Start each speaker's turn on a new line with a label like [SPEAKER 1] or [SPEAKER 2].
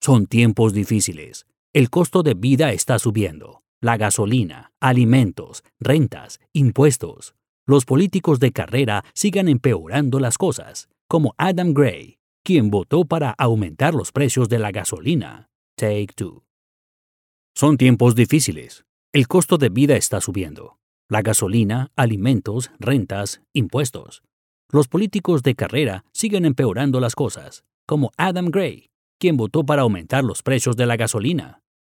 [SPEAKER 1] Son tiempos difíciles. El costo de vida está subiendo. La gasolina, alimentos, rentas, impuestos. Los políticos de carrera siguen empeorando las cosas, como Adam Gray, quien votó para aumentar los precios de la gasolina. Take Two. Son tiempos difíciles. El costo de vida está subiendo. La gasolina, alimentos, rentas, impuestos. Los políticos de carrera siguen empeorando las cosas, como Adam Gray, quien votó para aumentar los precios de la gasolina.